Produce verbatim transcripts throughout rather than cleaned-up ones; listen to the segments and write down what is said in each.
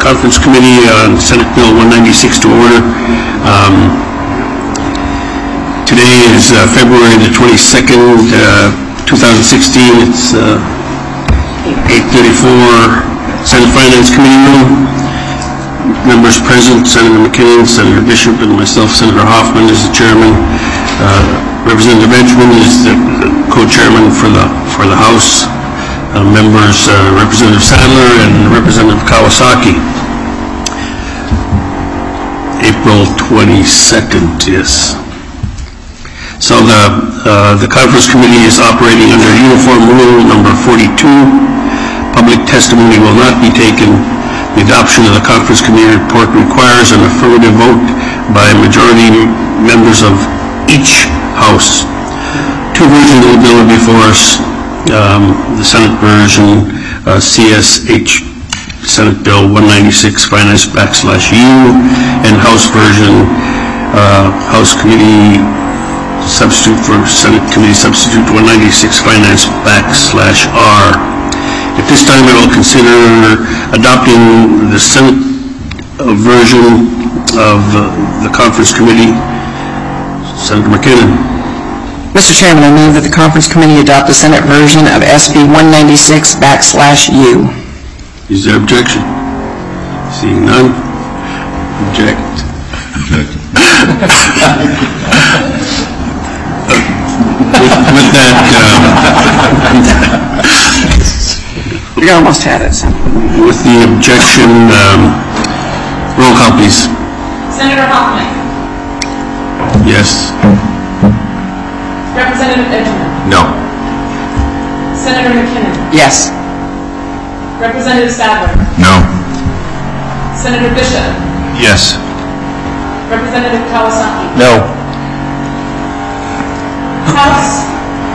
Conference Committee on Senate Bill one ninety-six to order. Um, today is uh, February the twenty-second, uh, two thousand sixteen. It's uh, eight thirty-four, Senate Finance Committee room. Members present: Senator McKinnon, Senator Bishop, and myself, Senator Hoffman, is the chairman. Uh, Representative Benjamin is the co-chairman for the for the House. Uh, members, uh, Representative Sadler and Representative Kawasaki. April twenty-second, yes. So the uh, the Conference Committee is operating under Uniform Rule number forty-two. Public testimony will not be taken. The adoption of the Conference Committee report requires an affirmative vote by a majority members of each House. Two versions of the bill are before us. Um, the Senate version, uh, C S H, Senate Bill one ninety-six, Finance backslash U, and House version, uh, House Committee substitute for Senate Committee substitute one ninety-six, Finance backslash R. At this time, I will consider adopting the Senate uh, version of uh, the Conference Committee. Senator McKinnon. Mister Chairman, I move that the Conference Committee adopt the Senate version of S B one ninety-six backslash U. Is there objection? Seeing none, object. with, with that, um, we almost had it. So. With the objection, um, roll call, please. Senator Hoffman. Yes. Representative Benjamin. No. Senator McKinnon. Yes. Representative Sadler. No. Senator Bishop. Yes. Representative Kawasaki. No. House,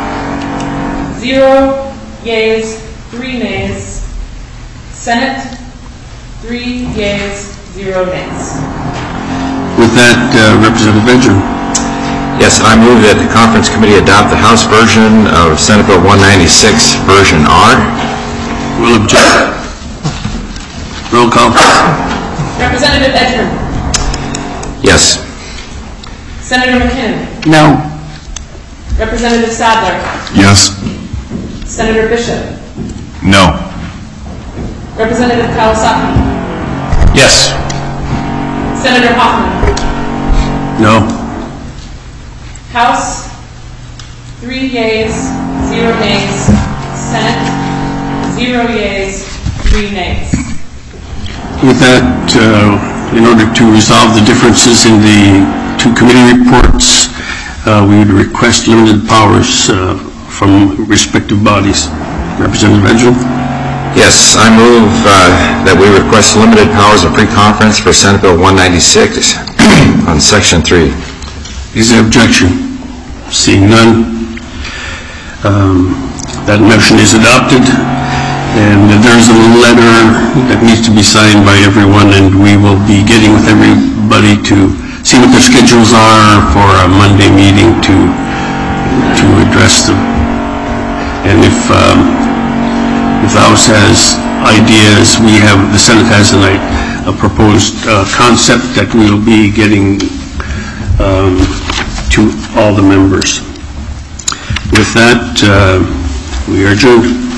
zero yeas, three nays. Senate, three yeas, zero nays. With that, uh, Representative Benjamin. Yes, I move that the Conference Committee adopt the House version of Senate Bill one ninety-six, version R. Will object. Roll call. Representative Edgerton. Yes. Senator McKinnon. No. Representative Sadler. Yes. Senator Bishop. No. Representative Kawasaki. Yes. Senator Hoffman. No. House, three yeas, zero nays. Senate, zero yeas, three nays. With that, uh, in order to resolve the differences in the two committee reports, uh, we would request limited powers uh, from respective bodies. Representative Edgerton? Yes, I move uh, that we request limited powers of pre-conference for Senate Bill one ninety-six on Section three. Is there objection? Seeing none, um, that motion is adopted, and there's a letter that needs to be signed by everyone, and we will be getting with everybody to see what their schedules are for a Monday meeting to to address them. And if um, if the House has ideas, we have the Senate has a, a proposed uh, concept that we'll be getting um, to all the members. With that, uh, we are adjourned.